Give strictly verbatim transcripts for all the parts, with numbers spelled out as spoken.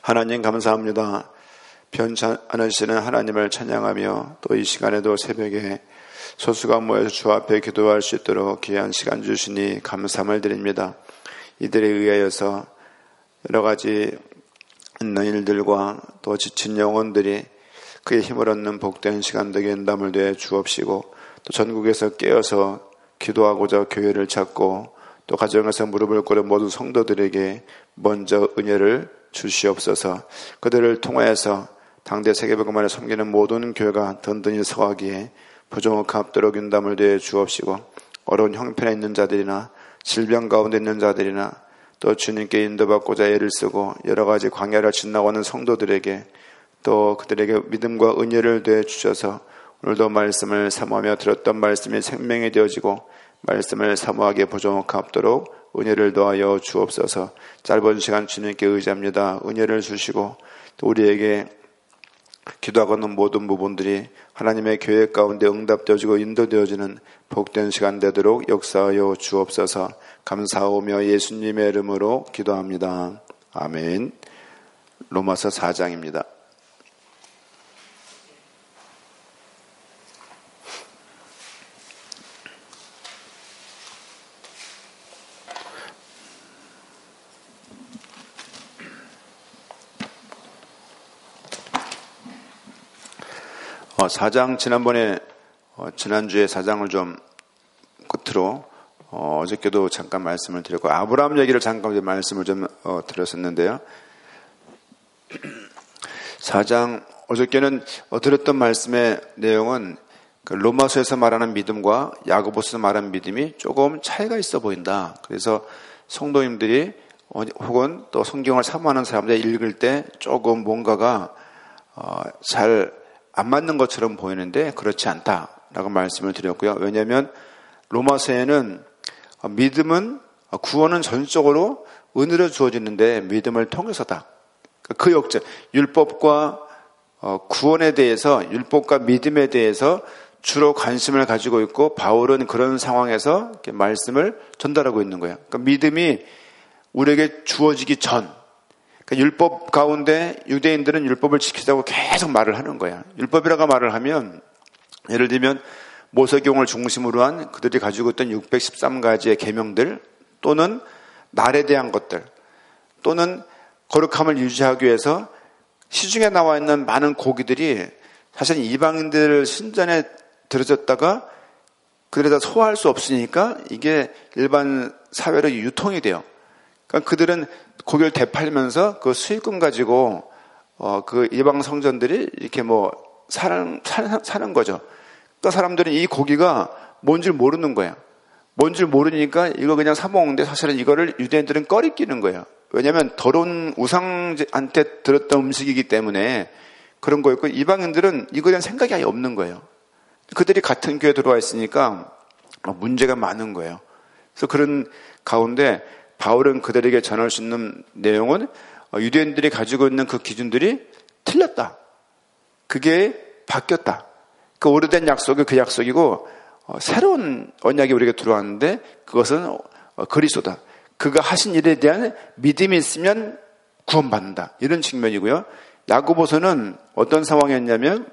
하나님 감사합니다. 변치 않으시는 하나님을 찬양하며 또 이 시간에도 새벽에 소수가 모여서 주 앞에 기도할 수 있도록 귀한 시간 주시니 감사함을 드립니다. 이들에 의하여서 여러 가지 있는 일들과 또 지친 영혼들이 그의 힘을 얻는 복된 시간 되게 인담을 되어 주옵시고, 또 전국에서 깨어서 기도하고자 교회를 찾고 또 가정에서 무릎을 꿇은 모든 성도들에게 먼저 은혜를 주시옵소서. 그들을 통하여서 당대 세계복음만을 섬기는 모든 교회가 든든히 서가기에 부족합도록 인담을 되어 주옵시고, 어려운 형편에 있는 자들이나 질병 가운데 있는 자들이나 또 주님께 인도받고자 애를 쓰고 여러 가지 광야를 지나고 하는 성도들에게 또 그들에게 믿음과 은혜를 되어 주셔서 오늘도 말씀을 사모하며 들었던 말씀이 생명이 되어지고 말씀을 사모하기에 부족합도록 은혜를 더하여 주옵소서. 짧은 시간 주님께 의지합니다. 은혜를 주시고 또 우리에게 기도하고는 모든 부분들이 하나님의 교회 가운데 응답되어지고 인도되어지는 복된 시간 되도록 역사하여 주옵소서. 감사하오며 예수님의 이름으로 기도합니다. 아멘. 로마서 사 장입니다. 어, 사 장 지난번에 어, 지난주에 사 장을 좀 끝으로 어, 어저께도 잠깐 말씀을 드렸고 아브라함 얘기를 잠깐 말씀을 좀 어, 드렸었는데요. 사 장 어저께는 어, 드렸던 말씀의 내용은 그 로마서에서 말하는 믿음과 야고보서에서 말하는 믿음이 조금 차이가 있어 보인다. 그래서 성도님들이 어, 혹은 또 성경을 사모하는 사람들이 읽을 때 조금 뭔가가 어, 잘 안 맞는 것처럼 보이는데 그렇지 않다라고 말씀을 드렸고요. 왜냐하면 로마서에는 믿음은 구원은 전적으로 은혜로 주어지는데 믿음을 통해서다. 그 역적 율법과 구원에 대해서 율법과 믿음에 대해서 주로 관심을 가지고 있고 바울은 그런 상황에서 이렇게 말씀을 전달하고 있는 거예요. 그러니까 믿음이 우리에게 주어지기 전, 그러니까 율법 가운데 유대인들은 율법을 지키자고 계속 말을 하는 거야. 율법이라고 말을 하면 예를 들면 모세경을 중심으로 한 그들이 가지고 있던 육백십삼 가지의 계명들 또는 날에 대한 것들 또는 거룩함을 유지하기 위해서 시중에 나와 있는 많은 고기들이 사실 이방인들 신전에 들어졌다가 그들에다 소화할 수 없으니까 이게 일반 사회로 유통이 돼요. 그러니까 그들은 고기를 되팔면서 그 수익금 가지고 어 그 이방 성전들이 이렇게 뭐 사는 사는, 사는 거죠. 그러니까 사람들은 이 고기가 뭔지 모르는 거야. 뭔지 모르니까 이거 그냥 사 먹는데 사실은 이거를 유대인들은 꺼리끼는 거예요. 왜냐하면 더러운 우상한테 들었던 음식이기 때문에 그런 거였고 이방인들은 이거에 대한 생각이 아예 없는 거예요. 그들이 같은 교회에 들어와 있으니까 문제가 많은 거예요. 그래서 그런 가운데 바울은 그들에게 전할 수 있는 내용은 유대인들이 가지고 있는 그 기준들이 틀렸다. 그게 바뀌었다. 그 오래된 약속이 그 약속이고 새로운 언약이 우리에게 들어왔는데 그것은 그리스도다. 그가 하신 일에 대한 믿음이 있으면 구원받는다. 이런 측면이고요. 야고보서는 어떤 상황이었냐면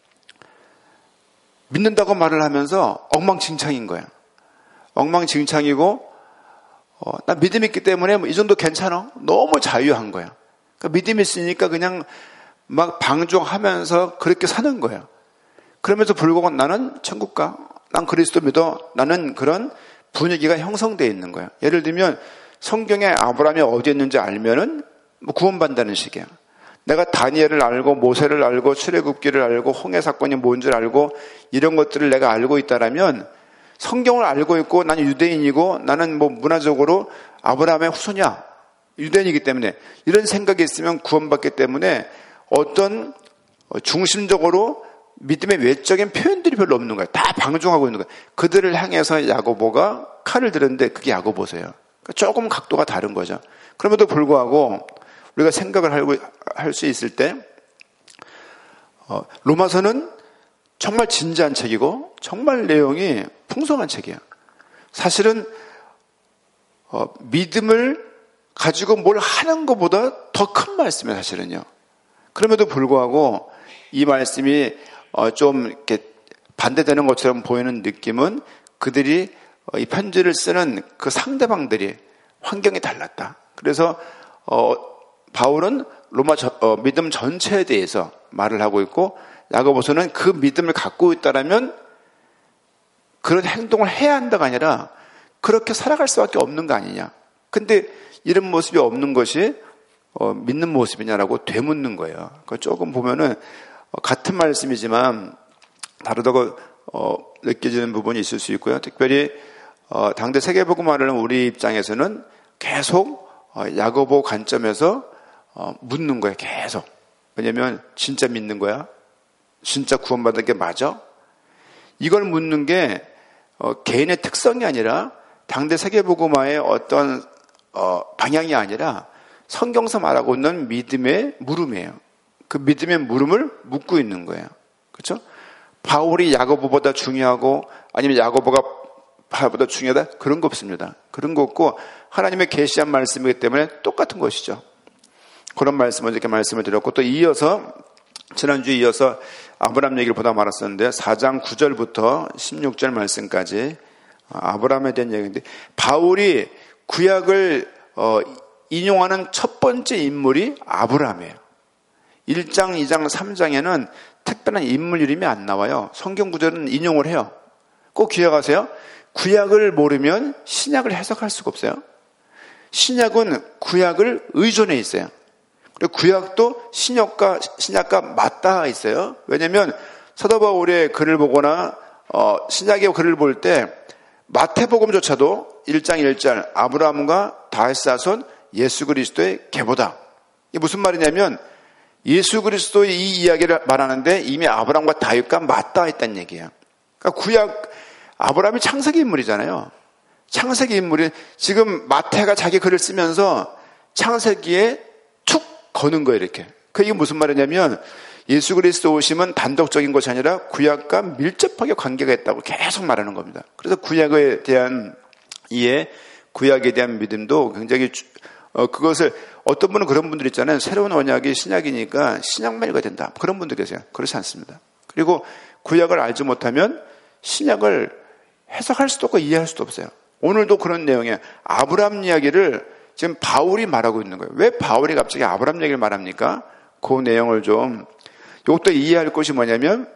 믿는다고 말을 하면서 엉망진창인 거야. 엉망진창이고 어, 나 믿음이 있기 때문에 뭐 이 정도 괜찮아. 너무 자유한 거야. 그러니까 믿음이 있으니까 그냥 막 방종하면서 그렇게 사는 거야. 그러면서 불구하고 나는 천국 가. 난 그리스도 믿어. 나는 그런 분위기가 형성되어 있는 거야. 예를 들면 성경에 아브라함이 어디 있는지 알면은 뭐 구원받는다는 식이야. 내가 다니엘을 알고 모세를 알고 출애굽기를 알고 홍해 사건이 뭔지를 알고 이런 것들을 내가 알고 있다라면 성경을 알고 있고 나는 유대인이고 나는 뭐 문화적으로 아브라함의 후손이야. 유대인이기 때문에 이런 생각이 있으면 구원받기 때문에 어떤 중심적으로 믿음의 외적인 표현들이 별로 없는 거야. 다 방종하고 있는 거야. 그들을 향해서 야고보가 칼을 들었는데 그게 야고보서예요. 그러니까 조금 각도가 다른 거죠. 그럼에도 불구하고 우리가 생각을 할 수 있을 때 어, 로마서는 정말 진지한 책이고 정말 내용이 풍성한 책이야. 사실은 어, 믿음을 가지고 뭘 하는 것보다 더 큰 말씀이에요, 사실은요. 그럼에도 불구하고 이 말씀이 좀 이렇게 반대되는 것처럼 보이는 느낌은 그들이 이 편지를 쓰는 그 상대방들이 환경이 달랐다. 그래서 어, 바울은 로마 저, 어, 믿음 전체에 대해서 말을 하고 있고, 야고보서는 그 믿음을 갖고 있다라면 그런 행동을 해야 한다가 아니라 그렇게 살아갈 수밖에 없는 거 아니냐. 근데 이런 모습이 없는 것이 어, 믿는 모습이냐라고 되묻는 거예요. 그러니까 조금 보면은 어, 같은 말씀이지만 다르다고 어, 느껴지는 부분이 있을 수 있고요. 특별히 어, 당대 세계복음화를 하는 우리 입장에서는 계속 어, 야고보 관점에서 어, 묻는 거예요. 계속. 왜냐면 진짜 믿는 거야? 진짜 구원받은 게 맞아? 이걸 묻는 게 어, 개인의 특성이 아니라 당대 세계복음화의 어떤 어, 방향이 아니라 성경에서 말하고 있는 믿음의 물음이에요. 그 믿음의 물음을 묻고 있는 거예요. 그렇죠? 바울이 야고보보다 중요하고 아니면 야고보가 바울보다 중요하다? 그런 거 없습니다. 그런 거 없고 하나님의 계시한 말씀이기 때문에 똑같은 것이죠. 그런 말씀을 이렇게 말씀을 드렸고, 또 이어서 지난주에 이어서 아브라함 얘기를 보다 말았었는데 사 장 구 절부터 십육 절 말씀까지 아브라함에 대한 얘기인데, 바울이 구약을 어, 인용하는 첫 번째 인물이 아브라함이에요. 일 장, 이 장, 삼 장에는 특별한 인물 이름이 안 나와요. 성경 구절은 인용을 해요. 꼭 기억하세요. 구약을 모르면 신약을 해석할 수가 없어요. 신약은 구약을 의존해 있어요. 그리고 구약도 신약과, 신약과 맞닿아 있어요. 왜냐하면 사도 바울의 글을 보거나 어, 신약의 글을 볼 때 마태복음조차도 일 장 일 절 아브라함과 다윗 자손 예수 그리스도의 계보다. 이게 무슨 말이냐면 예수 그리스도의 이 이야기를 말하는데 이미 아브라함과 다윗과 맞닿아 있다는 얘기예요. 그러니까 구약 아브라함이 창세기 인물이잖아요. 창세기 인물이 지금 마태가 자기 글을 쓰면서 창세기에 툭 거는 거예요, 이렇게. 그 이게 무슨 말이냐면 예수 그리스도 오심은 단독적인 것이 아니라 구약과 밀접하게 관계가 있다고 계속 말하는 겁니다. 그래서 구약에 대한 이해, 구약에 대한 믿음도 굉장히 어, 그것을 어떤 분은 그런 분들 있잖아요. 새로운 언약이 신약이니까 신약만 읽어야 된다. 그런 분들 계세요. 그렇지 않습니다. 그리고 구약을 알지 못하면 신약을 해석할 수도 없고 이해할 수도 없어요. 오늘도 그런 내용이에요. 아브라함 이야기를 지금 바울이 말하고 있는 거예요. 왜 바울이 갑자기 아브라함 얘기를 말합니까? 그 내용을 좀, 이것도 이해할 것이 뭐냐면,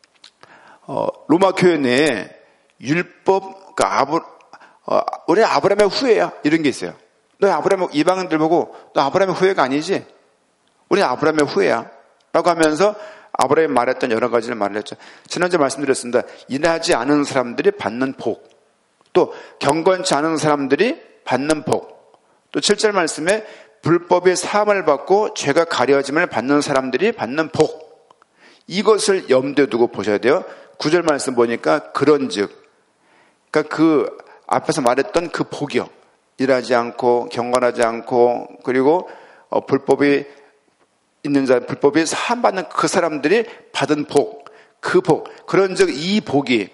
어, 로마 교회 내에 율법, 그러니까 아브, 어, 우리 아브라함의 후예야. 이런 게 있어요. 너 아브라함, 이방인들 보고, 너 아브라함의 후예가 아니지? 우리 아브라함의 후예야. 라고 하면서 아브라함이 말했던 여러 가지를 말을 했죠. 지난주에 말씀드렸습니다. 일하지 않은 사람들이 받는 복, 또 경건치 않은 사람들이 받는 복, 또 칠 절 말씀에 불법의 사함을 받고 죄가 가려짐을 받는 사람들이 받는 복, 이것을 염두에 두고 보셔야 돼요. 구 절 말씀 보니까 그런즉, 그러니까 그 앞에서 말했던 그 복이요. 일하지 않고 경건하지 않고 그리고 어, 불법이 있는 자, 불법이 사함받는 그 사람들이 받은 복, 그 복, 그런즉 이 복이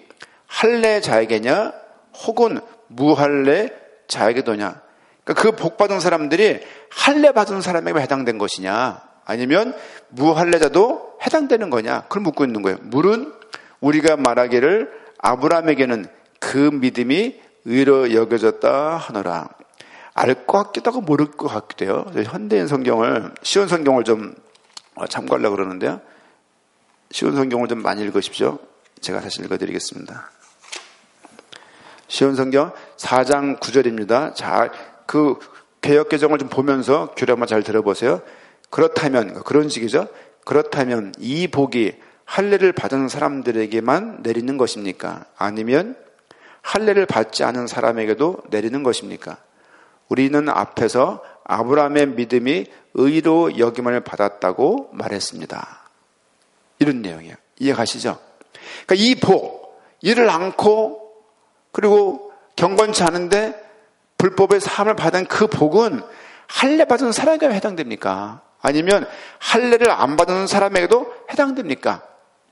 할례자에게냐 혹은 무할례자에게도냐. 그러니까 그 복 받은 사람들이 할례 받은 사람에게 해당된 것이냐 아니면 무할례자도 해당되는 거냐, 그걸 묻고 있는 거예요. 물은 우리가 말하기를 아브라함에게는 그 믿음이 의로 여겨졌다 하노라. 알 것 같기도 하고 모를 것 같기도 해요. 현대인 성경을, 쉬운 성경을 좀 참고하려고 그러는데요. 쉬운 성경을 좀 많이 읽으십시오. 제가 다시 읽어드리겠습니다. 쉬운 성경 사 장 구 절입니다. 잘, 그 개역개정을 좀 보면서 교리 한번 잘 들어보세요. 그렇다면, 그런 식이죠. 그렇다면 이 복이 할례를 받은 사람들에게만 내리는 것입니까? 아니면 할례를 받지 않은 사람에게도 내리는 것입니까? 우리는 앞에서 아브라함의 믿음이 의로 여김을 받았다고 말했습니다. 이런 내용이에요. 이해가시죠? 그러니까 이 복, 이를 않고 그리고 경건치 않은데 불법의 사함을 받은 그 복은 할례 받은 사람에게 해당됩니까? 아니면 할례를 안 받은 사람에게도 해당됩니까?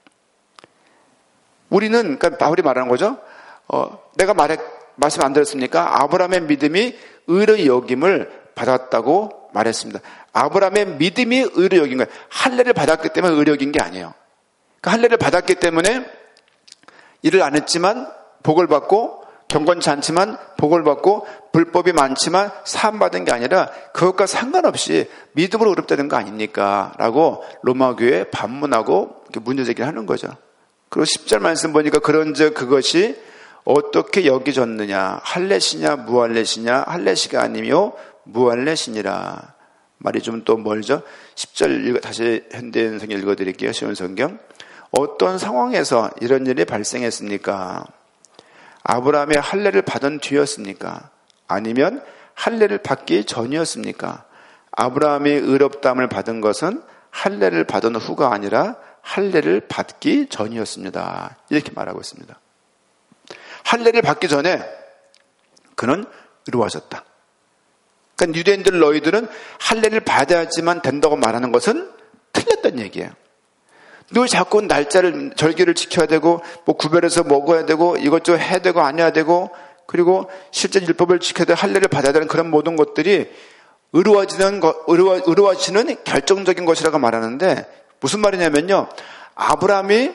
우리는, 그러니까 바울이 말하는 거죠. 어, 내가 말해, 말씀 안 들었습니까? 아브라함의 믿음이 의로 여김을 받았다고 말했습니다. 아브라함의 믿음이 의로 여긴 거예요. 할례를 받았기 때문에 의로 여긴 게 아니에요. 그러니까 할례를 받았기 때문에 일을 안 했지만 복을 받고 경건치 않지만 복을 받고 불법이 많지만 사함받은 게 아니라 그것과 상관없이 믿음으로 의롭다는 거 아닙니까? 라고 로마교회에 반문하고 문제제기를 하는 거죠. 그리고 십 절 말씀 보니까 그런즉 그것이 어떻게 여겨졌느냐? 할례시냐 무할례시냐? 할례시가 아니며 무할례시니라. 말이 좀 또 멀죠? 십 절 읽어, 다시 현대인 성경 읽어드릴게요. 쉬운 성경. 어떤 상황에서 이런 일이 발생했습니까? 아브라함의 할례를 받은 뒤였습니까? 아니면 할례를 받기 전이었습니까? 아브라함이 의롭다함을 받은 것은 할례를 받은 후가 아니라 할례를 받기 전이었습니다. 이렇게 말하고 있습니다. 할례를 받기 전에 그는 의로워졌다. 그러니까 유대인들 너희들은 할례를 받아야지만 된다고 말하는 것은 틀렸다는 얘기예요. 너 자꾸 날짜를 절기를 지켜야 되고 뭐 구별해서 먹어야 되고 이것저것 해야 되고 안 해야 되고 그리고 실제 율법을 지켜야 되고 할례를 받아야 되는 그런 모든 것들이 의로워지는 것, 의로워, 의로워지는 결정적인 것이라고 말하는데 무슨 말이냐면요. 아브라함이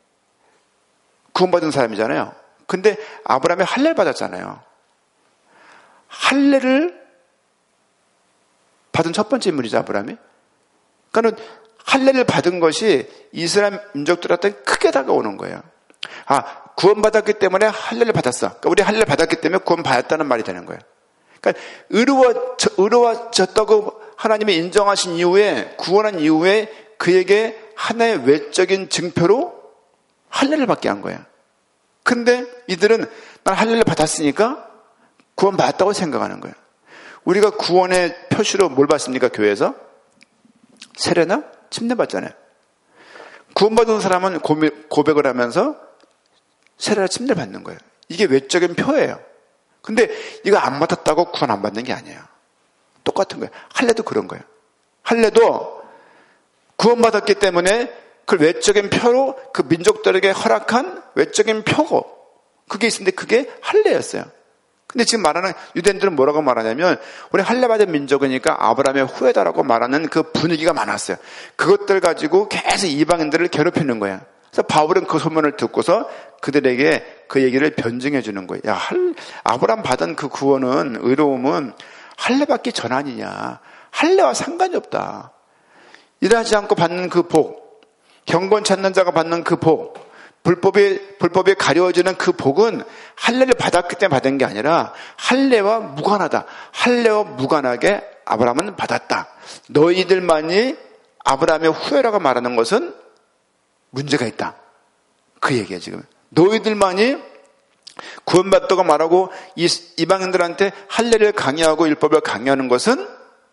구원받은 사람이잖아요. 근데 아브라함이 할례를 받았잖아요. 할례를 받은 첫 번째 인물이죠, 아브라함이. 그러니까는 할례를 받은 것이 이스라엘 민족들한테 크게 다가오는 거예요. 아, 구원받았기 때문에 할례를 받았어. 그러니까 우리 할례를 받았기 때문에 구원받았다는 말이 되는 거예요. 그러니까 의로워, 의로워졌다고 하나님이 인정하신 이후에, 구원한 이후에 그에게 하나의 외적인 증표로 할례를 받게 한 거예요. 근데 이들은 난 할례를 받았으니까 구원받았다고 생각하는 거예요. 우리가 구원의 표시로 뭘 받습니까? 교회에서? 세례나? 침례 받잖아요. 구원받은 사람은 고백을 하면서 세례나 침례 받는 거예요. 이게 외적인 표예요. 근데 이거 안 받았다고 구원 안 받는 게 아니에요. 똑같은 거예요. 할례도 그런 거예요. 할례도 구원받았기 때문에 그 외적인 표로 그 민족들에게 허락한 외적인 표고 그게 있었는데 그게 할례였어요. 근데 지금 말하는 유대인들은 뭐라고 말하냐면 우리 할례 받은 민족이니까 아브라함의 후예다라고 말하는 그 분위기가 많았어요. 그것들 가지고 계속 이방인들을 괴롭히는 거야. 그래서 바울은 그 소문을 듣고서 그들에게 그 얘기를 변증해 주는 거예요. 야, 할, 아브라함 받은 그 구원은 의로움은 할례 받기 전 아니냐. 할례와 상관이 없다. 일하지 않고 받는 그 복, 경건 찾는 자가 받는 그 복, 불법에, 불법에 가려워지는 그 복은 할례를 받았기 때문에 받은 게 아니라 할례와 무관하다. 할례와 무관하게 아브라함은 받았다. 너희들만이 아브라함의 후예라고 말하는 것은 문제가 있다. 그 얘기야 지금. 너희들만이 구원받다고 말하고 이방인들한테 할례를 강요하고 율법을 강요하는 것은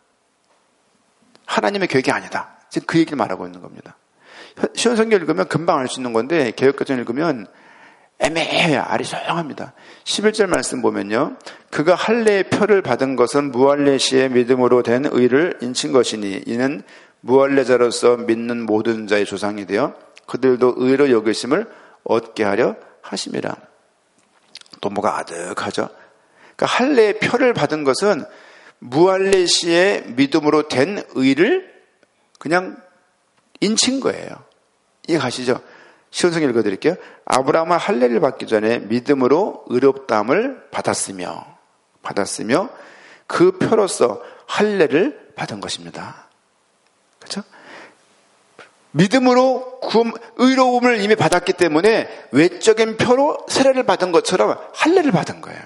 하나님의 계획이 아니다. 지금 그 얘기를 말하고 있는 겁니다. 쉬운 성경 읽으면 금방 알 수 있는 건데 개역개정 읽으면 애매해요. 아리송합니다. 십일 절 말씀 보면요. 그가 할례의 표를 받은 것은 무할례시의 믿음으로 된 의를 인친 것이니 이는 무할례자로서 믿는 모든 자의 조상이 되어 그들도 의로 여기심을 얻게 하려 하심이라. 또 뭐가 아득하죠. 그러니까 할례의 표를 받은 것은 무할례시의 믿음으로 된 의를 그냥 인친 거예요. 이해 가시죠? 쉬운 성경 읽어드릴게요. 아브라함은 할례를 받기 전에 믿음으로 의롭다함을 받았으며 받았으며 그 표로서 할례를 받은 것입니다. 그렇죠? 믿음으로 구원, 의로움을 이미 받았기 때문에 외적인 표로 세례를 받은 것처럼 할례를 받은 거예요.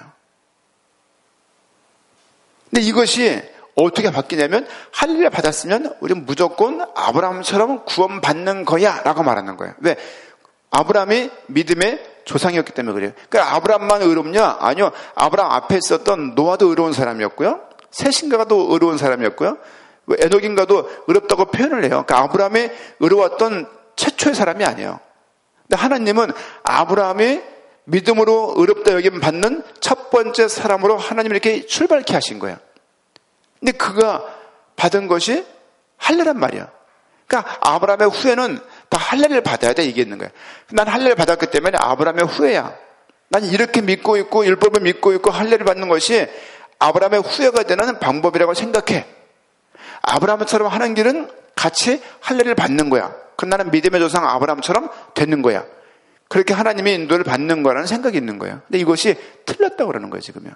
근데 이것이 어떻게 바뀌냐면 할례를 받았으면 우리는 무조건 아브라함처럼 구원받는 거야 라고 말하는 거예요. 왜? 아브라함이 믿음의 조상이었기 때문에 그래요. 그러니까 아브라함만 의롭냐? 아니요. 아브라함 앞에 있었던 노아도 의로운 사람이었고요. 셋인가도 의로운 사람이었고요. 에녹인가도 의롭다고 표현을 해요. 그러니까 아브라함이 의로웠던 최초의 사람이 아니에요. 근데 하나님은 아브라함이 믿음으로 의롭다 여김 받는 첫 번째 사람으로 하나님이 이렇게 출발케 하신 거예요. 근데 그가 받은 것이 할례란 말이야. 그러니까 아브라함의 후예는 다 할례를 받아야 돼 이게 있는 거야. 난 할례를 받았기 때문에 아브라함의 후예야. 난 이렇게 믿고 있고 율법을 믿고 있고 할례를 받는 것이 아브라함의 후예가 되는 방법이라고 생각해. 아브라함처럼 하는 길은 같이 할례를 받는 거야. 그럼 나는 믿음의 조상 아브라함처럼 되는 거야. 그렇게 하나님의 인도를 받는 거라는 생각이 있는 거예요. 근데 이것이 틀렸다고 그러는 거예요, 지금요.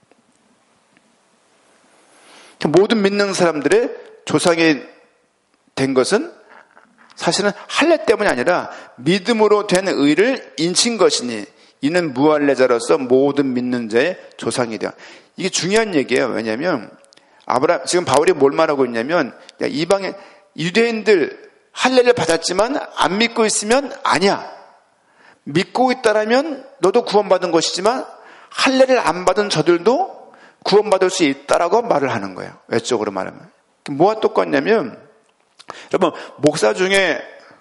모든 믿는 사람들의 조상이 된 것은 사실은 할례 때문이 아니라 믿음으로 된 의를 인친 것이니 이는 무할례자로서 모든 믿는 자의 조상이 되어. 이게 중요한 얘기예요. 왜냐하면 아브라함, 지금 바울이 뭘 말하고 있냐면 이방의 유대인들 할례를 받았지만 안 믿고 있으면 아니야. 믿고 있다라면 너도 구원받은 것이지만 할례를 안 받은 저들도 구원받을 수 있다라고 말을 하는 거예요. 외적으로 말하면. 뭐가 똑같냐면 여러분 목사 중에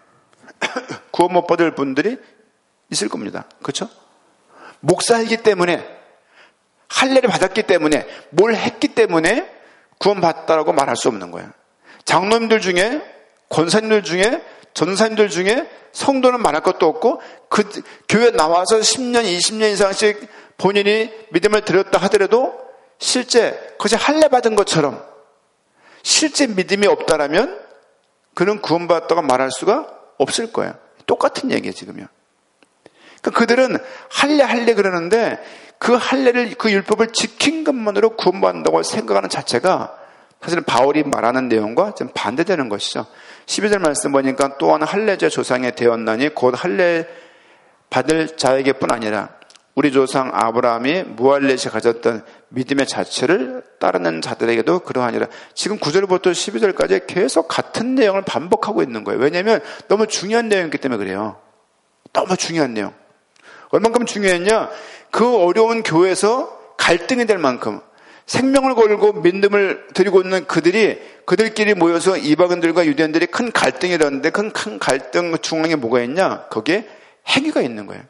구원 못 받을 분들이 있을 겁니다. 그렇죠? 목사이기 때문에 할례를 받았기 때문에 뭘 했기 때문에 구원받았다라고 말할 수 없는 거예요. 장로님들 중에 권사님들 중에 전사님들 중에 성도는 말할 것도 없고 그 교회 나와서 십 년, 이십 년 이상씩 본인이 믿음을 드렸다 하더라도 실제 그것이 할례 받은 것처럼 실제 믿음이 없다라면 그는 구원받았다고 말할 수가 없을 거예요. 똑같은 얘기예요, 지금요. 그러니까 그들은 할례 할례 그러는데 그 할례를 그 율법을 지킨 것만으로 구원받는다고 생각하는 자체가 사실은 바울이 말하는 내용과 좀 반대되는 것이죠. 십이 절 말씀 보니까 또한 할례자 조상이 되었나니 곧 할례 받을 자에게뿐 아니라 우리 조상 아브라함이 무할례시 가졌던 믿음의 자체를 따르는 자들에게도 그러하니라. 지금 구 절부터 십이 절까지 계속 같은 내용을 반복하고 있는 거예요. 왜냐하면 너무 중요한 내용이기 때문에 그래요. 너무 중요한 내용. 얼만큼 중요했냐? 그 어려운 교회에서 갈등이 될 만큼 생명을 걸고 믿음을 드리고 있는 그들이 그들끼리 모여서 이방인들과 유대인들이 큰 갈등이 일었는데 큰, 큰 갈등 중앙에 뭐가 있냐? 거기에 행위가 있는 거예요.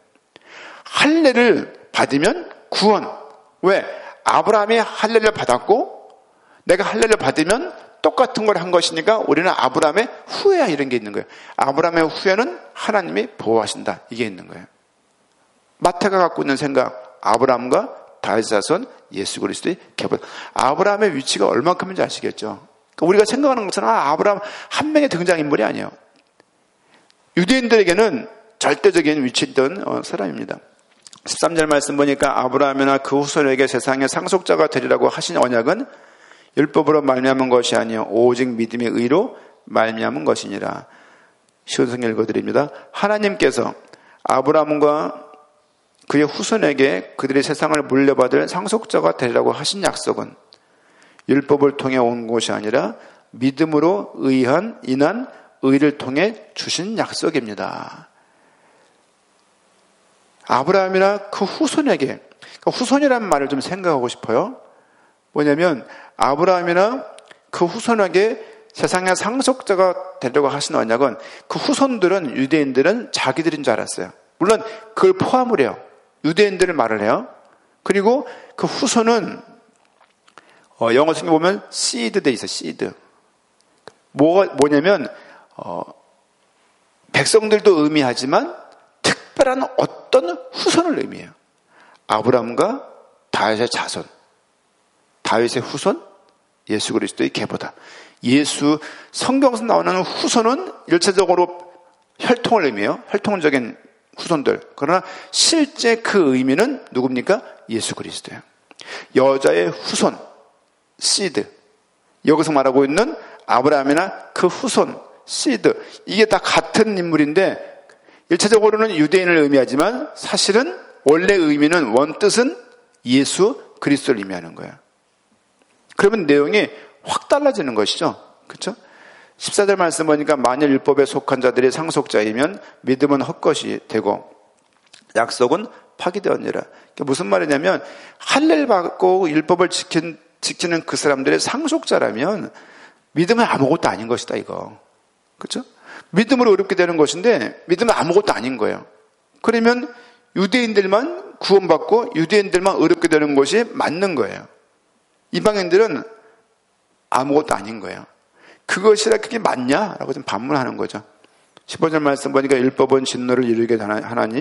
할례를 받으면 구원. 왜? 아브라함이 할례를 받았고 내가 할례를 받으면 똑같은 걸 한 것이니까 우리는 아브라함의 후예야 이런 게 있는 거예요. 아브라함의 후예는 하나님이 보호하신다. 이게 있는 거예요. 마태가 갖고 있는 생각, 아브라함과 다윗 자손 예수 그리스도의 계보. 아브라함의 위치가 얼마큼인지 아시겠죠? 그러니까 우리가 생각하는 것은 아, 아브라함 한 명의 등장인물이 아니에요. 유대인들에게는 절대적인 위치에 있던 사람입니다. 십삼 절 말씀 보니까 아브라함이나 그 후손에게 세상의 상속자가 되리라고 하신 언약은 율법으로 말미암은 것이 아니요 오직 믿음의 의로 말미암은 것이니라. 쉬운 성경 읽어드립니다. 하나님께서 아브라함과 그의 후손에게 그들의 세상을 물려받을 상속자가 되리라고 하신 약속은 율법을 통해 온 것이 아니라 믿음으로 의한 인한 의를 통해 주신 약속입니다. 아브라함이나 그 후손에게, 그러니까 후손이라는 말을 좀 생각하고 싶어요. 뭐냐면 아브라함이나 그 후손에게 세상의 상속자가 되려고 하신 언약은 그 후손들은 유대인들은 자기들인 줄 알았어요. 물론 그걸 포함을 해요. 유대인들을 말을 해요. 그리고 그 후손은 어, 영어 성경 보면 seed 돼 있어, seed. 뭐가 뭐냐면 어, 백성들도 의미하지만 특별한 어떤 후손을 의미해요. 아브라함과 다윗의 자손, 다윗의 후손, 예수 그리스도의 계보다. 예수 성경에서 나오는 후손은 일차적으로 혈통을 의미해요. 혈통적인 후손들. 그러나 실제 그 의미는 누굽니까? 예수 그리스도예요. 여자의 후손, 시드. 여기서 말하고 있는 아브라함이나 그 후손, 시드. 이게 다 같은 인물인데 일차적으로는 유대인을 의미하지만 사실은 원래 의미는 원뜻은 예수 그리스도를 의미하는 거예요. 그러면 내용이 확 달라지는 것이죠. 그렇죠? 십사 절 말씀 보니까 만일 율법에 속한 자들이 상속자이면 믿음은 헛것이 되고 약속은 파기되었느니라. 무슨 말이냐면 할례를 받고 율법을 지킨, 지키는 그 사람들의 상속자라면 믿음은 아무것도 아닌 것이다 이거. 그렇죠? 믿음으로 어렵게 되는 것인데 믿음은 아무것도 아닌 거예요. 그러면 유대인들만 구원받고 유대인들만 어렵게 되는 것이 맞는 거예요. 이방인들은 아무것도 아닌 거예요. 그것이라 그게 맞냐? 라고 좀 반문하는 거죠. 십오 절 말씀 보니까 율법은 진노를 이루게 하나니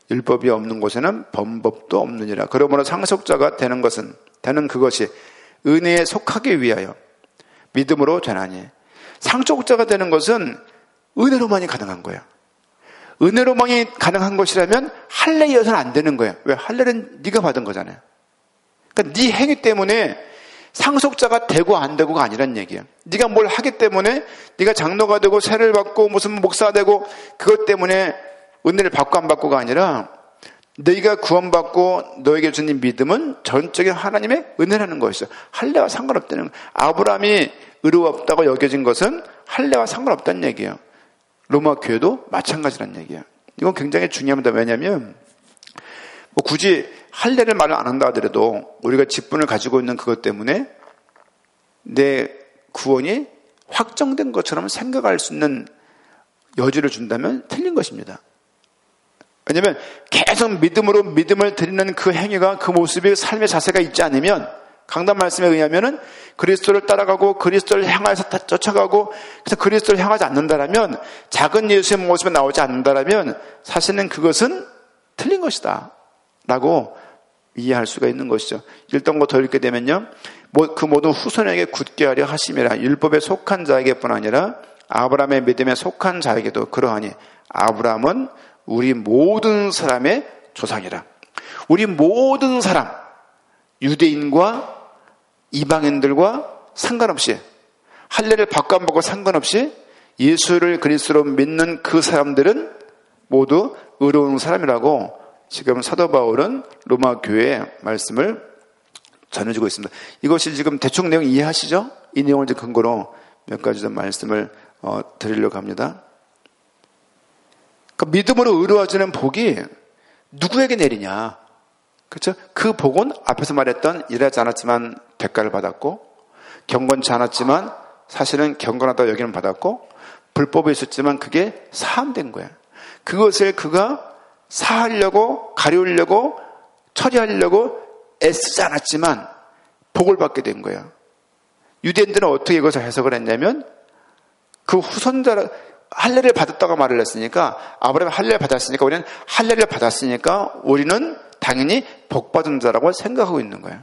율법이 없는 곳에는 범법도 없느니라. 그러므로 상속자가 되는 것은 되는 그것이 은혜에 속하기 위하여 믿음으로 되나니. 상속자가 되는 것은 은혜로만이 가능한 거예요. 은혜로만이 가능한 것이라면 할례에 이어서는 안 되는 거예요. 왜? 할례는 네가 받은 거잖아요. 그러니까 네 행위 때문에 상속자가 되고 안 되고가 아니란 얘기예요. 네가 뭘 하기 때문에 네가 장로가 되고 세를 받고 무슨 목사가 되고 그것 때문에 은혜를 받고 안 받고가 아니라 너희가 구원받고 너에게 주는 믿음은 전적인 하나님의 은혜라는 것이죠. 할례와 상관없다는 거예요. 아브라함이 의롭다고 여겨진 것은 할례와 상관없다는 얘기예요. 로마 교회도 마찬가지란 얘기예요. 이건 굉장히 중요합니다. 왜냐하면 뭐 굳이 할례를 말을 안 한다 하더라도 우리가 직분을 가지고 있는 그것 때문에 내 구원이 확정된 것처럼 생각할 수 있는 여지를 준다면 틀린 것입니다. 왜냐하면 계속 믿음으로 믿음을 드리는 그 행위가 그 모습이 삶의 자세가 있지 않으면 강단 말씀에 의하면은 그리스도를 따라가고 그리스도를 향해서 쫓아가고 그래서 그리스도를 향하지 않는다라면 작은 예수의 모습이 나오지 않는다라면 사실은 그것은 틀린 것이다 라고 이해할 수가 있는 것이죠. 일 덩고 더 읽게 되면요, 그 모든 후손에게 굳게 하려 하심이라. 율법에 속한 자에게뿐 아니라 아브라함의 믿음에 속한 자에게도 그러하니 아브라함은 우리 모든 사람의 조상이라. 우리 모든 사람, 유대인과 이방인들과 상관없이, 할례를 받고 안 받고 상관없이 예수를 그리스도로 믿는 그 사람들은 모두 의로운 사람이라고 지금 사도 바울은 로마 교회의 말씀을 전해주고 있습니다. 이것이 지금 대충 내용 이해하시죠? 이 내용을 이제 근거로 몇 가지 좀 말씀을 어, 드리려고 합니다. 그러니까 믿음으로 의로워지는 복이 누구에게 내리냐? 그렇죠? 그 복은 앞에서 말했던 일하지 않았지만 대가를 받았고, 경건치 않았지만 사실은 경건하다고 여기는 받았고, 불법이 있었지만 그게 사함된 거야. 그것을 그가 사하려고 가리우려고 처리하려고 애쓰지 않았지만 복을 받게 된 거예요. 유대인들은 어떻게 이것을 해석을 했냐면 그 후손자 할례를 받았다고 말을 했으니까, 아브라함이 할례를 받았으니까 우리는 할례를 받았으니까 우리는 당연히 복받은 자라고 생각하고 있는 거예요.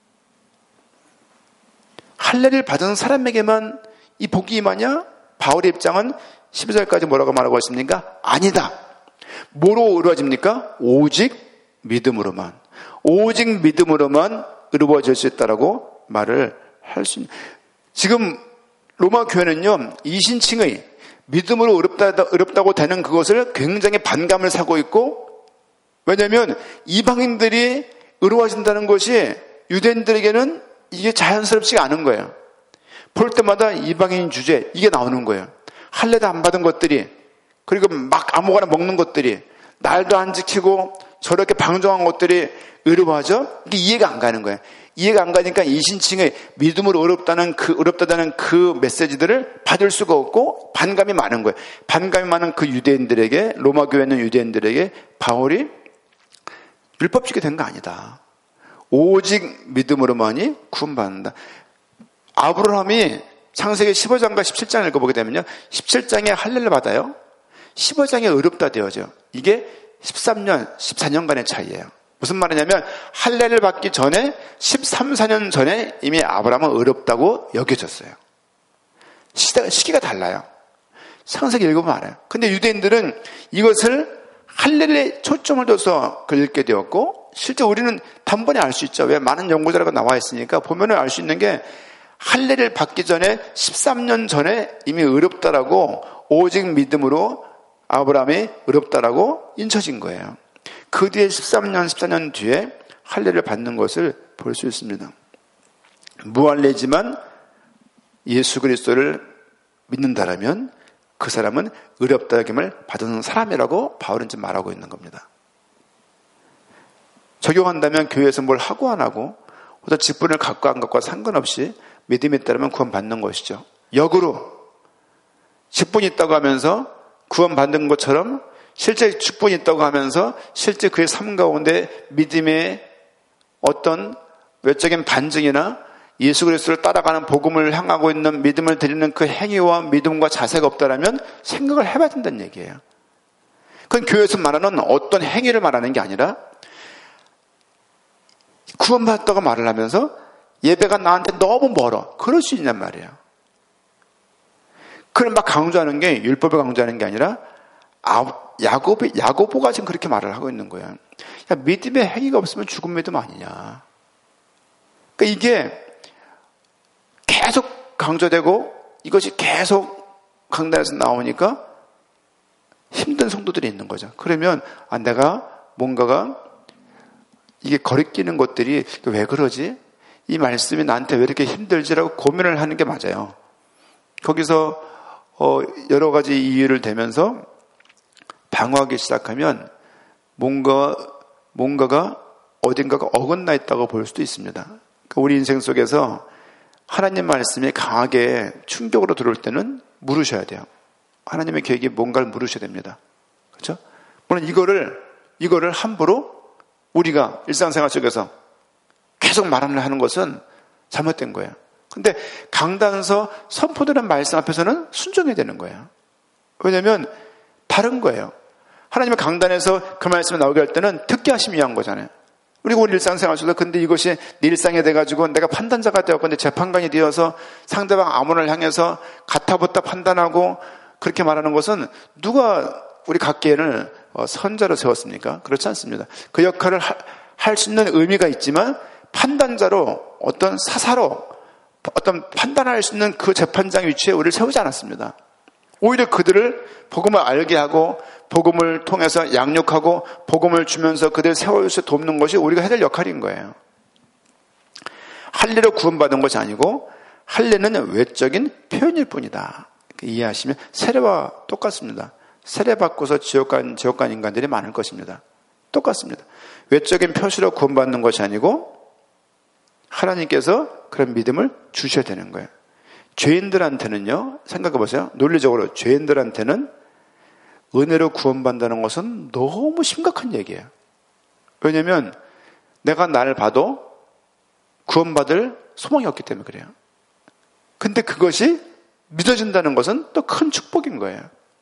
할례를 받은 사람에게만 이 복이 임하냐? 바울의 입장은 십이 절까지 뭐라고 말하고 있습니까? 아니다. 뭐로 의로워집니까? 오직 믿음으로만. 오직 믿음으로만 의로워질 수 있다라고 말을 할 수 있는. 지금 로마 교회는요, 이신칭의 믿음으로 의롭다, 의롭다고 되는 그것을 굉장히 반감을 사고 있고, 왜냐하면 이방인들이 의로워진다는 것이 유대인들에게는 이게 자연스럽지가 않은 거예요. 볼 때마다 이방인 주제 이게 나오는 거예요. 할례도 안 받은 것들이, 그리고 막 아무거나 먹는 것들이, 날도 안 지키고 저렇게 방종한 것들이 의로워하죠? 이게 이해가 안 가는 거예요. 이해가 안 가니까 이신칭의 믿음으로 어렵다는 그, 어렵다는 그 메시지들을 받을 수가 없고 반감이 많은 거예요. 반감이 많은 그 유대인들에게, 로마 교회에 있는 유대인들에게 바울이 율법주게 된 거 아니다. 오직 믿음으로만이 구원받는다. 아브라함이 창세기 십오 장과 십칠 장을 읽어보게 되면요, 십칠 장에 할례를 받아요. 십오 장에 의롭다 되어져. 이게 십삼 년, 십사 년간의 차이예요. 무슨 말이냐면 할례를 받기 전에 십삼, 사 년 전에 이미 아브라함은 의롭다고 여겨졌어요. 시대가, 시기가 달라요. 창세기 읽으면 알아요. 근데 유대인들은 이것을 할례에 초점을 둬서 그걸 읽게 되었고, 실제 우리는 단번에 알 수 있죠. 왜? 많은 연구자료가 나와 있으니까 보면은 알 수 있는 게, 할례를 받기 전에 십삼 년 전에 이미 의롭다라고, 오직 믿음으로 아브라함이 의롭다라고 인쳐진 거예요. 그 뒤에 십삼 년, 십사 년 뒤에 할례를 받는 것을 볼 수 있습니다. 무할례지만 예수 그리스도를 믿는다라면 그 사람은 의롭다 여김을 받은 사람이라고 바울은 지금 말하고 있는 겁니다. 적용한다면 교회에서 뭘 하고 안 하고, 혹은 직분을 갖고 안 갖고와 상관없이 믿음이 있다면 구원받는 것이죠. 역으로 직분이 있다고 하면서 구원받는 것처럼 실제 직분이 있다고 하면서 실제 그의 삶 가운데 믿음의 어떤 외적인 반증이나 예수 그리스도를 따라가는 복음을 향하고 있는 믿음을 드리는 그 행위와 믿음과 자세가 없다라면 생각을 해봐야 된다는 얘기예요. 그건 교회에서 말하는 어떤 행위를 말하는 게 아니라 구원받았다고 말을 하면서 예배가 나한테 너무 멀어. 그럴 수 있냔 말이에요. 그걸 막 강조하는 게 율법을 강조하는 게 아니라 야고보, 야고보가 지금 그렇게 말을 하고 있는 거예요. 야, 믿음의 행위가 없으면 죽은 믿음 아니냐. 그러니까 이게 계속 강조되고 이것이 계속 강단에서 나오니까 힘든 성도들이 있는 거죠. 그러면 아, 내가 뭔가가 이게 거리끼는 것들이 왜 그러지? 이 말씀이 나한테 왜 이렇게 힘들지라고 고민을 하는 게 맞아요. 거기서 어, 여러 가지 이유를 대면서 방어하기 시작하면 뭔가, 뭔가가 어딘가가 어긋나 있다고 볼 수도 있습니다. 그러니까 우리 인생 속에서 하나님 말씀이 강하게 충격으로 들어올 때는 물으셔야 돼요. 하나님의 계획이 뭔가를 물으셔야 됩니다. 그렇죠? 물론 이거를, 이거를 함부로 우리가 일상생활 속에서 계속 말을 하는 것은 잘못된 거예요. 근데 강단에서 선포되는 말씀 앞에서는 순종해야 되는 거예요. 왜냐하면 다른 거예요. 하나님의 강단에서 그 말씀이 나오게 할 때는 듣게 하심이 위한 거잖아요. 그리고 우리 일상생활 속에서 근데 이것이 내 일상이 돼가지고 내가 판단자가 되었고 내 재판관이 되어서 상대방 아몬을 향해서 가타부타 판단하고 그렇게 말하는 것은 누가 우리 각계인을 선자로 세웠습니까? 그렇지 않습니다. 그 역할을 할 수 있는 의미가 있지만 판단자로 어떤 사사로 어떤 판단할 수 있는 그 재판장 위치에 우리를 세우지 않았습니다. 오히려 그들을 복음을 알게 하고 복음을 통해서 양육하고 복음을 주면서 그들을 세울 수 돕는 것이 우리가 해야 될 역할인 거예요. 할례로 구원받은 것이 아니고 할례는 외적인 표현일 뿐이다. 이해하시면 세례와 똑같습니다. 세례 받고서 지옥 간, 지옥 간 인간들이 많을 것입니다. 똑같습니다. 외적인 표시로 구원받는 것이 아니고 하나님께서 그런 믿음을 주셔야 되는 거예요. 죄인들한테는요, 생각해 보세요. 논리적으로 죄인들한테는 은혜로 구원받는다는 것은 너무 심각한 얘기예요. 왜냐하면 내가 나를 봐도 구원받을 소망이 없기 때문에 그래요. 근데 그것이 믿어진다는 것은 또 큰 축복인 거예요.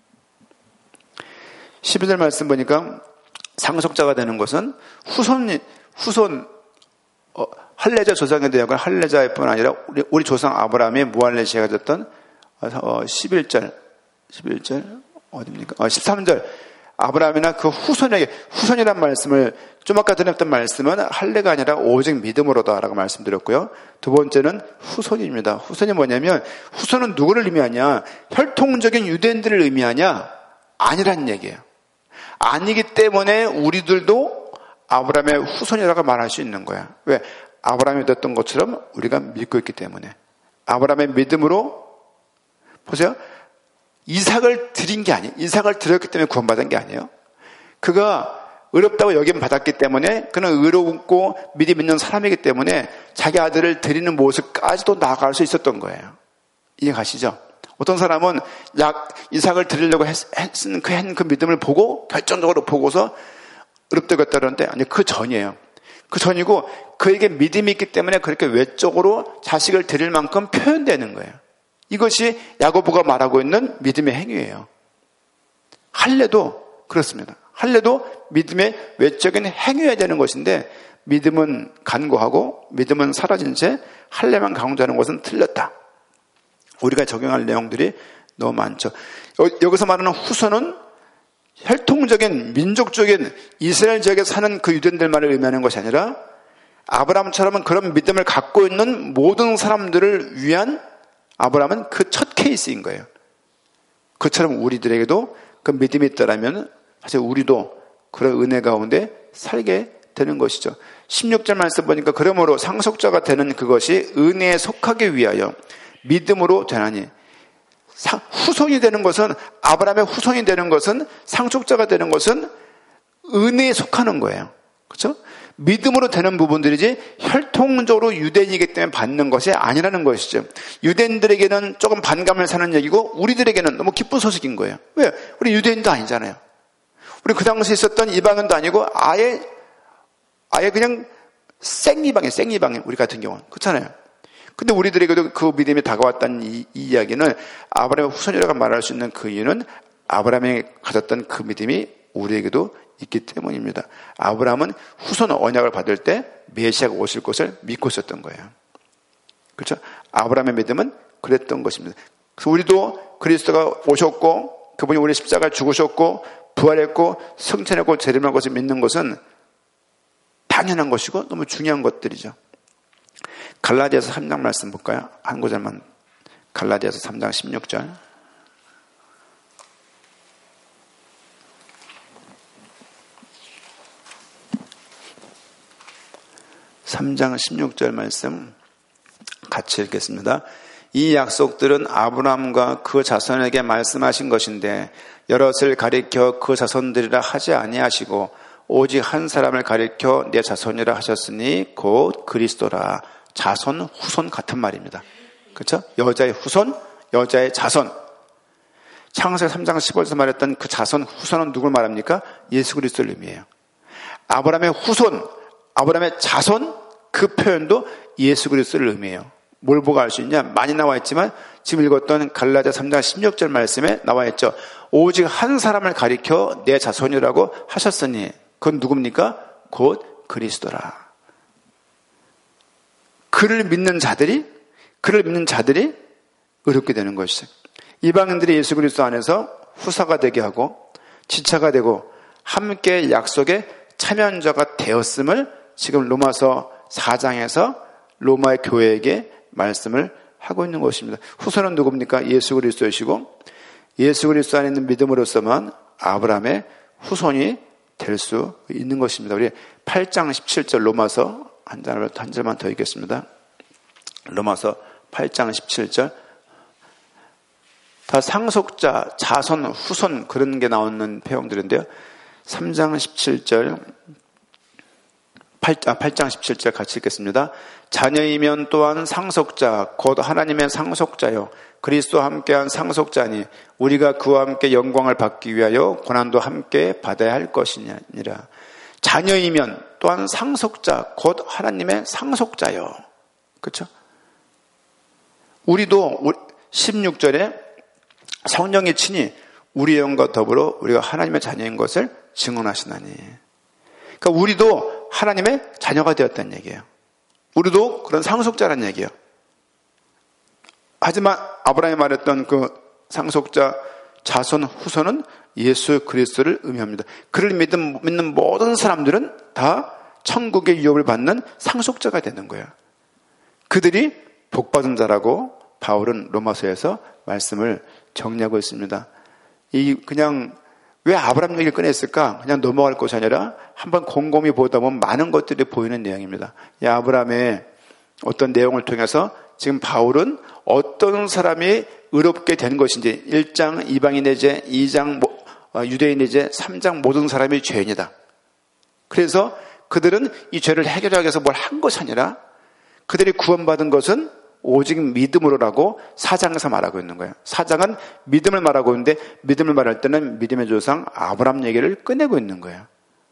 십일 절 말씀 보니까 상속자가 되는 것은 후손, 후손, 어, 할례자 조상에 대한 건 할례자일 뿐 아니라 우리, 우리 조상 아브라함의 무할례시가 됐던 어, 십일 절, 십일 절, 어딥니까? 어, 십삼 절. 아브라함이나 그 후손에게, 후손이란 말씀을 좀 아까 드렸던 말씀은 할례가 아니라 오직 믿음으로다라고 말씀드렸고요. 두 번째는 후손입니다. 후손이 뭐냐면 후손은 누구를 의미하냐? 혈통적인 유대인들을 의미하냐? 아니란 얘기예요. 아니기 때문에 우리들도 아브라함의 후손이라고 말할 수 있는 거야. 왜? 아브라함이 됐던 것처럼 우리가 믿고 있기 때문에. 아브라함의 믿음으로 보세요. 이삭을 드린 게 아니에요. 이삭을 드렸기 때문에 구원받은 게 아니에요. 그가 의롭다고 여김 받았기 때문에 그는 의롭고 믿음 있는 사람이기 때문에 자기 아들을 드리는 모습까지도 나아갈 수 있었던 거예요. 이해가시죠? 어떤 사람은 약 이삭을 드리려고 했, 했은 그, 한 그 믿음을 보고 결정적으로 보고서 의롭다고 했다는데 아니 그 전이에요. 그 전이고 그에게 믿음이 있기 때문에 그렇게 외적으로 자식을 드릴 만큼 표현되는 거예요. 이것이 야고보가 말하고 있는 믿음의 행위예요. 할례도 그렇습니다. 할례도 믿음의 외적인 행위여야 되는 것인데 믿음은 간구하고 믿음은 사라진 채 할례만 강조하는 것은 틀렸다. 우리가 적용할 내용들이 너무 많죠. 여기서 말하는 후손은 혈통적인 민족적인 이스라엘 지역에 사는 그 유대인들만을 의미하는 것이 아니라 아브라함처럼 그런 믿음을 갖고 있는 모든 사람들을 위한 아브라함은 그 첫 케이스인 거예요. 그처럼 우리들에게도 그 믿음이 있다라면 사실 우리도 그런 은혜 가운데 살게 되는 것이죠. 십육 절 말씀 보니까 그러므로 상속자가 되는 그것이 은혜에 속하기 위하여 믿음으로 되나니 후손이 되는 것은 아브라함의 후손이 되는 것은 상속자가 되는 것은 은혜에 속하는 거예요. 그렇죠? 믿음으로 되는 부분들이지 혈통적으로 유대인이기 때문에 받는 것이 아니라는 것이죠. 유대인들에게는 조금 반감을 사는 얘기고 우리들에게는 너무 기쁜 소식인 거예요. 왜? 우리 유대인도 아니잖아요. 우리 그 당시에 있었던 이방인도 아니고 아예 아예 그냥 생이방이에요. 생이방이에요. 우리 같은 경우는. 그렇잖아요. 근데 우리들에게도 그 믿음이 다가왔다는 이, 이 이야기는 아브라함의 후손이라고 말할 수 있는 그 이유는 아브라함이 가졌던 그 믿음이 우리에게도 있기 때문입니다. 아브라함은 후손 언약을 받을 때 메시아가 오실 것을 믿고 있었던 거예요. 그렇죠? 아브라함의 믿음은 그랬던 것입니다. 그래서 우리도 그리스도가 오셨고 그분이 우리 십자가를 죽으셨고 부활했고 승천했고 재림한 것을 믿는 것은 당연한 것이고 너무 중요한 것들이죠. 갈라디아서 삼 장 말씀 볼까요? 한 구절만. 갈라디아서 삼 장 십육 절. 삼 장 십육 절 말씀 같이 읽겠습니다. 이 약속들은 아브라함과 그 자손에게 말씀하신 것인데 여럿을 가리켜 그 자손들이라 하지 아니하시고 오직 한 사람을 가리켜 내 자손이라 하셨으니 곧 그리스도라. 자손, 후손 같은 말입니다. 그렇죠? 여자의 후손, 여자의 자손. 창세기 삼 장 십오 절에서 말했던 그 자손, 후손은 누굴 말합니까? 예수 그리스도를 의미해요. 아브라함의 후손, 아브라함의 자손, 그 표현도 예수 그리스도를 의미해요. 뭘 보고 알 수 있냐? 많이 나와 있지만 지금 읽었던 갈라디아 삼 장 십육 절 말씀에 나와 있죠. 오직 한 사람을 가리켜 내 자손이라고 하셨으니 그건 누굽니까? 곧 그리스도라. 그를 믿는 자들이 그를 믿는 자들이 의롭게 되는 것이죠. 이방인들이 예수 그리스도 안에서 후사가 되게 하고 지체가 되고 함께 약속에 참여한 자가 되었음을 지금 로마서 사 장에서 로마의 교회에게 말씀을 하고 있는 것입니다. 후손은 누굽니까? 예수 그리스도이시고 예수 그리스도 안에 있는 믿음으로서만 아브라함의 후손이 될 수 있는 것입니다. 우리 팔 장 십칠 절 로마서 한 절, 한 절만 더 읽겠습니다. 로마서 팔 장 십칠 절. 다 상속자, 자손, 후손 그런 게 나오는 표현들인데요. 삼 장 십칠 절, 팔 장 십칠 절 같이 읽겠습니다. 자녀이면 또한 상속자, 곧 하나님의 상속자요. 그리스도와 함께한 상속자니 우리가 그와 함께 영광을 받기 위하여 고난도 함께 받아야 할 것이니라. 자녀이면 또한 상속자, 곧 하나님의 상속자요. 그렇죠? 우리도 십육 절에 성령이 친히 우리의 영과 더불어 우리가 하나님의 자녀인 것을 증언하시나니. 그러니까 우리도 하나님의 자녀가 되었다는 얘기예요. 우리도 그런 상속자라는 얘기예요. 하지만 아브라함이 말했던 그 상속자 자손 후손은 예수 그리스도를 의미합니다. 그를 믿는, 믿는 모든 사람들은 다 천국의 유업을 받는 상속자가 되는 거예요. 그들이 복받은 자라고 바울은 로마서에서 말씀을 정리하고 있습니다. 이 그냥 왜 아브라함 얘기를 꺼냈을까? 그냥 넘어갈 것이 아니라 한번 곰곰이 보다 보면 많은 것들이 보이는 내용입니다. 이 아브라함의 어떤 내용을 통해서 지금 바울은 어떤 사람이 의롭게 된 것인지 일 장 이방인의 죄, 이 장 유대인의 죄, 삼 장 모든 사람이 죄인이다. 그래서 그들은 이 죄를 해결하기 위해서 뭘 한 것이 아니라 그들이 구원받은 것은 오직 믿음으로라고 사 장에서 말하고 있는 거예요. 사 장은 믿음을 말하고 있는데 믿음을 말할 때는 믿음의 조상 아브라함 얘기를 꺼내고 있는 거예요.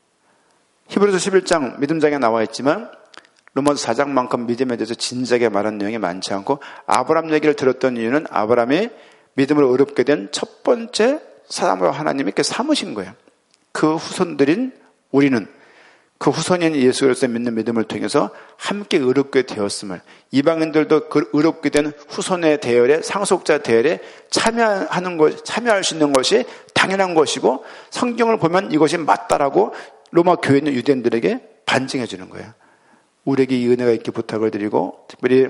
히브리서 십일 장 믿음장에 나와 있지만 로마서 사 장만큼 믿음에 대해서 진지하게 말한 내용이 많지 않고 아브라함 얘기를 들었던 이유는 아브라함이 믿음으로 의롭게 된 첫 번째 사람으로 하나님이 이렇게 삼으신 거예요. 그 후손들인 우리는 그 후손인 예수 그리스도의 믿는 믿음을 통해서 함께 의롭게 되었음을, 이방인들도 그 의롭게 된 후손의 대열에, 상속자 대열에 참여하는 것, 참여할 수 있는 것이 당연한 것이고 성경을 보면 이것이 맞다라고 로마 교회에 있는 유대인들에게 반증해 주는 거예요. 우리에게 이 은혜가 있게 부탁을 드리고 특별히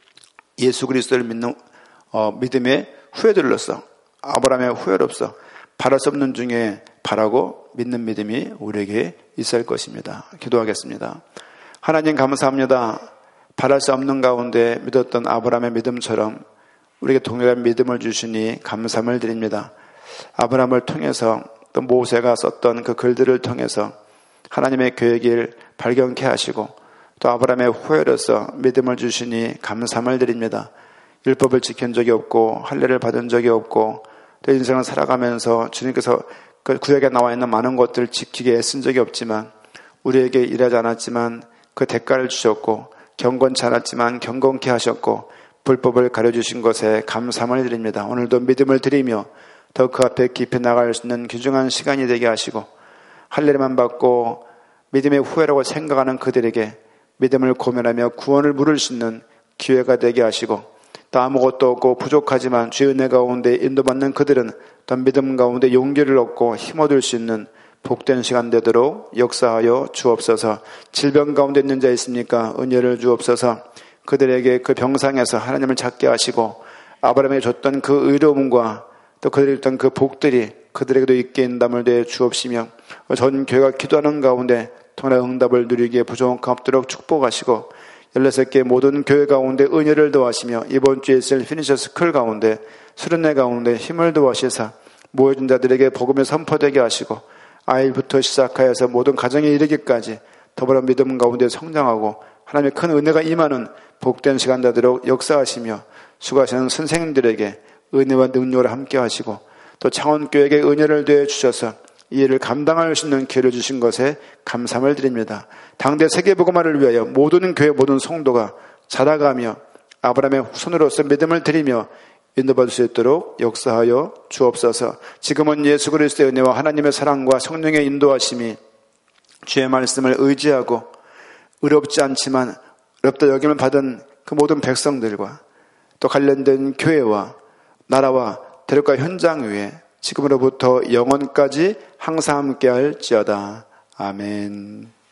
예수 그리스도를 믿는 어, 믿음의 후예들로서 아브라함의 후예로서 바랄 수 없는 중에 바라고 믿는 믿음이 우리에게 있을 것입니다. 기도하겠습니다. 하나님 감사합니다. 바랄 수 없는 가운데 믿었던 아브라함의 믿음처럼 우리에게 동일한 믿음을 주시니 감사함을 드립니다. 아브라함을 통해서 또 모세가 썼던 그 글들을 통해서 하나님의 계획을 발견케 하시고 또 아브라함의 후예로서 믿음을 주시니 감사함을 드립니다. 율법을 지킨 적이 없고 할례를 받은 적이 없고 또 인생을 살아가면서 주님께서 그 구약에 나와 있는 많은 것들을 지키게 애쓴 적이 없지만 우리에게 일하지 않았지만 그 대가를 주셨고 경건치 않았지만 경건케 하셨고 불법을 가르쳐주신 것에 감사함을 드립니다. 오늘도 믿음을 드리며 더 그 앞에 깊이 나갈 수 있는 귀중한 시간이 되게 하시고 할례만 받고 믿음의 후회라고 생각하는 그들에게 믿음을 고면하며 구원을 물을 수 있는 기회가 되게 하시고, 또 아무것도 없고 부족하지만 주의 은혜 가운데 인도받는 그들은 또 믿음 가운데 용기를 얻고 힘 얻을 수 있는 복된 시간 되도록 역사하여 주옵소서. 질병 가운데 있는 자 있습니까? 은혜를 주옵소서. 그들에게 그 병상에서 하나님을 찾게 하시고 아브라함에게 줬던 그 의로움과 또 그들이 줬던 그 복들이 그들에게도 있게 인담을 내 주옵시며, 전 교회가 기도하는 가운데 통해 응답을 누리기에 부족함 없도록 축복하시고, 열여섯 개 모든 교회 가운데 은혜를 더하시며 이번 주에 있을 피니셔 스쿨 가운데 수련회 가운데 힘을 더하시사 모여진 자들에게 복음이 선포되게 하시고, 아이부터 시작하여서 모든 가정에 이르기까지 더불어 믿음 가운데 성장하고 하나님의 큰 은혜가 임하는 복된 시간 되도록 역사하시며, 수고하시는 선생님들에게 은혜와 능력을 함께 하시고 또 창원교회에게 은혜를 더해 주셔서 이 일을 감당할 수 있는 기회를 주신 것에 감사함을 드립니다. 당대 세계복음화를 위하여 모든 교회 모든 성도가 자라가며 아브라함의 후손으로서 믿음을 드리며 인도받을 수 있도록 역사하여 주옵소서. 지금은 예수 그리스도의 은혜와 하나님의 사랑과 성령의 인도하심이 주의 말씀을 의지하고 어렵지 않지만 어렵다 여김을 받은 그 모든 백성들과 또 관련된 교회와 나라와 대륙과 현장 위에 지금으로부터 영원까지 항상 함께할지어다. 아멘.